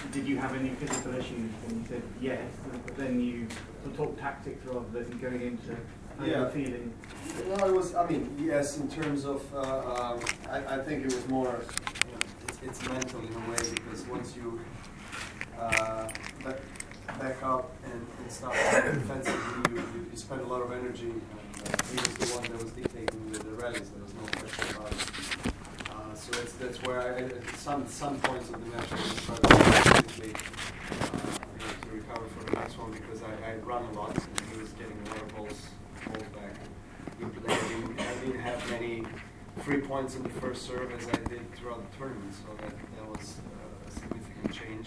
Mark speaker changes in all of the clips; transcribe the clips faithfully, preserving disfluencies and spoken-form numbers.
Speaker 1: did you have any physical issues? And you said yes, but then you sort of talked tactics rather than going into how you were feeling.
Speaker 2: Well, it was, I mean, yes, in terms of, uh, um, I, I think it was more, you know, it's, it's mental in a way, because once you uh, back, back up and, and start defensively, you, you, you spend a lot of energy, and uh, he was the one that was dictating the, the rallies, there was no question about it. Uh, so that's, that's where I, at some, some points of the match, I just started physically uh, you know, to recover from the next one, because I, I had run a lot, and he was getting a lot of balls. Back. I didn't, I didn't have many free points in the first serve as I did throughout the tournament, so that, that was uh, a significant change.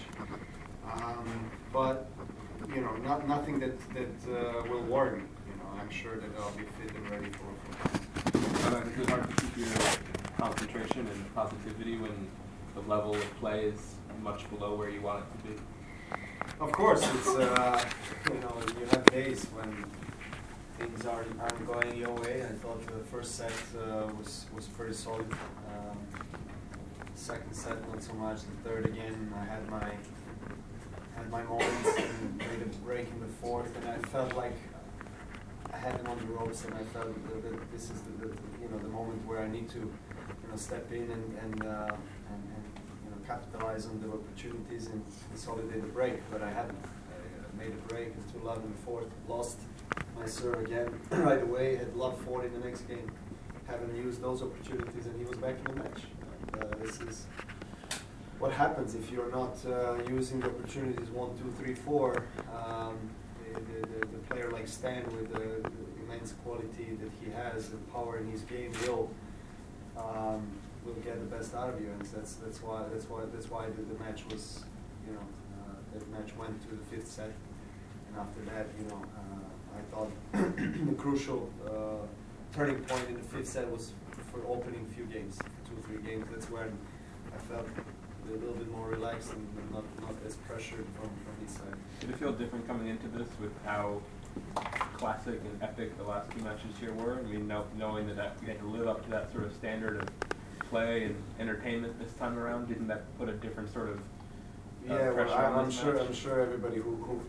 Speaker 2: Um, but you know, not nothing that that uh, will worry me. You know, I'm sure that I'll be fit and ready for for
Speaker 3: uh, Is it hard to keep your concentration and positivity when the level of play is much below where you want it to be?
Speaker 2: Of course, it's uh, you know, you have days when things aren't, aren't going your way. I thought the first set uh, was was pretty solid. Um, second set not so much. The third again, I had my had my moments and made a break in the fourth, and I felt like I had them on the ropes, and I felt that, that this is the, the you know the moment where I need to you know step in and and, uh, and, and you know capitalize on the opportunities and consolidate the break. But I hadn't. I made a break into love in the fourth, lost my serve again right away, had love forty in the next game, haven't used those opportunities, and he was back in the match. And, uh, this is what happens if you're not uh, using the opportunities one, two, three, four. Um, the, the, the, the player like Stan, with the, the immense quality that he has and power in his game, will um, will get the best out of you, and that's that's why that's why that's why the, the match was, you know, uh, the match went to the fifth set, and after that, you know. Uh, I thought the crucial uh, turning point in the fifth set was for opening few games, two or three games. That's when I felt a little bit more relaxed and not, not as pressured from, from his side.
Speaker 3: Did it feel different coming into this with how classic and epic the last two matches here were? I mean, know, knowing that, that you had to live up to that sort of standard of play and entertainment this time around, didn't that put a different sort of uh,
Speaker 2: yeah,
Speaker 3: pressure
Speaker 2: well, I,
Speaker 3: on
Speaker 2: I'm
Speaker 3: this
Speaker 2: sure.
Speaker 3: match?
Speaker 2: I'm sure everybody who. who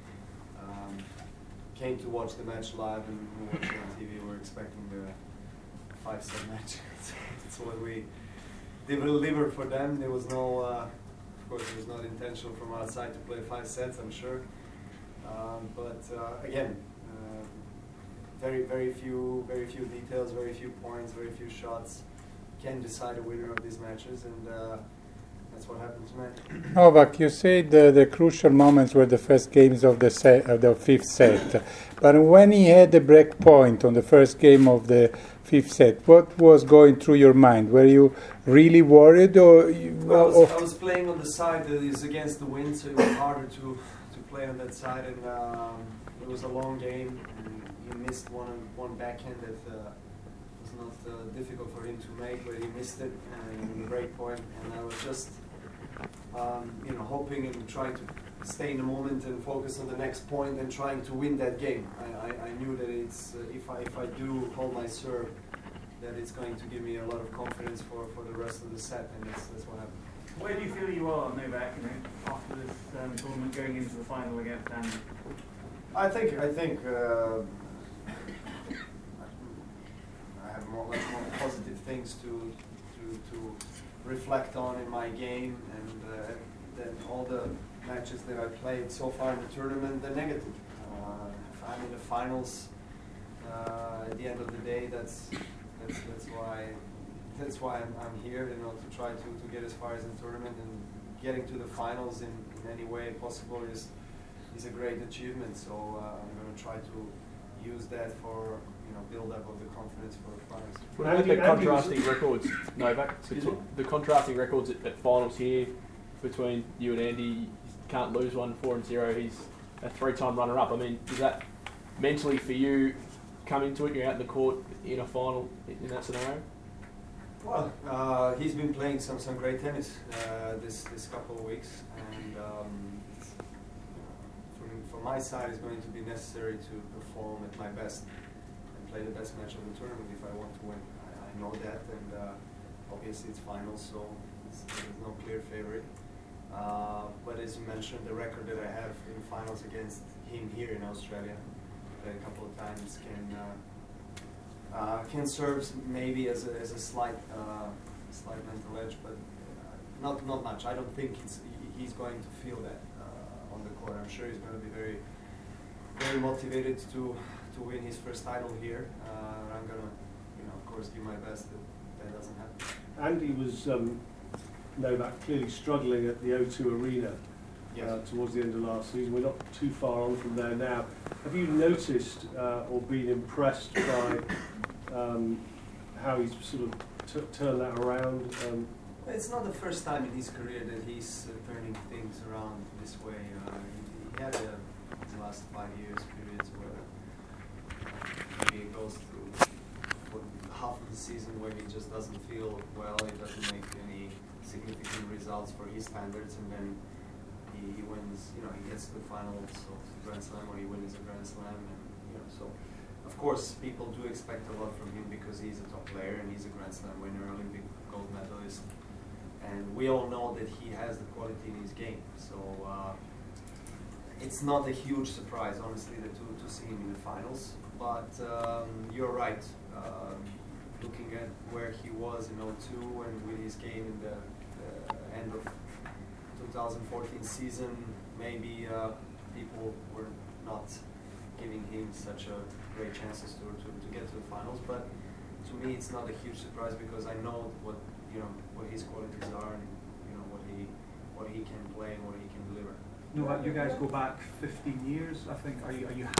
Speaker 2: came to watch the match live and watched it on T V, we're expecting the five-set match. That's what we delivered for them. There was no, uh, of course, it was not intentional from our side to play five sets, I'm sure. Um, but uh, again, uh, very, very few, very few details, very few points, very few shots can decide the winner of these matches, and uh, that's what happened tonight.
Speaker 4: Novak, you said uh, the crucial moments were the first games of the set, of the fifth set. But when he had the break point on the first game of the fifth set, what was going through your mind? Were you really worried, or? You,
Speaker 2: well, I, was,
Speaker 4: or
Speaker 2: I was playing on the side that is against the wind, so it was harder to to play on that side, and um, it was a long game. And he missed one one backhand that. Uh, not uh, difficult for him to make, but he missed it uh, in the break point, and I was just um, you know hoping and trying to stay in the moment and focus on the next point and trying to win that game. I, I, I knew that it's uh, if I if I do hold my serve, that it's going to give me a lot of confidence for, for the rest of the set, and that's, that's what happened.
Speaker 1: Where do you feel you are, Novak, you know, after this um, tournament, going into the final against Andy?
Speaker 2: I think I think. Uh, More, much more positive things to, to to reflect on in my game, and uh, then all the matches that I played so far in the tournament, they're negative. Uh, if I'm in the finals, uh, at the end of the day, that's that's that's why that's why I'm, I'm here, you know, to try to, to get as far as the tournament, and getting to the finals in, in any way possible is is a great achievement. So uh, I'm going to try to use that for, you know, build up of the confidence for the finals.
Speaker 5: Well, how do the contrasting records, Novak, the, the contrasting records at, at finals here between you and Andy, you can't lose one, four and zero. He's a three-time runner-up. I mean, is that mentally for you come into it? You're out in the court in a final in that scenario.
Speaker 2: Well, uh, he's been playing some some great tennis uh, this this couple of weeks, and um, from from my side, it's going to be necessary to perform at my best and play the best match of the tournament if I want to win. I, I know that, and uh, obviously it's finals, so it's, there's no clear favorite. Uh, but as you mentioned, the record that I have in finals against him here in Australia, a couple of times can uh, uh, can serve maybe as a, as a slight uh, slight mental edge, but uh, not not much. I don't think he's he's going to feel that uh, on the court. I'm sure he's going to be very very motivated to to win his first title here. Uh, I'm gonna, you know, of course, do my best that that doesn't happen.
Speaker 6: Andy was um, Novak clearly struggling at the O two Arena
Speaker 2: Yes.
Speaker 6: uh, towards the end of last season. We're not too far on from there now. Have you noticed uh, or been impressed by um, how he's sort of t turned that around? Um,
Speaker 2: It's not the first time in his career that he's uh, turning things around this way. Uh, he, he had a, the last five years periods where uh, he goes through what, half of the season where he just doesn't feel well, he doesn't make any significant results for his standards, and then he, he wins, you know, he gets to the finals of the Grand Slam, or he wins a Grand Slam, and, you know, so of course people do expect a lot from him because he's a top player and he's a Grand Slam winner, Olympic gold medalist. And we all know that he has the quality in his game. So uh, it's not a huge surprise, honestly, that to, to see him in the finals. But um, you're right. Um, looking at where he was in oh two and with his game in the, the end of two thousand fourteen season, maybe uh, people were not giving him such a great chances to, to, to get to the finals. But to me, it's not a huge surprise because I know what you know what his qualities are, and you know what he what he can play and what he can deliver.
Speaker 1: No, you guys go back fifteen years, I think. Are you, are you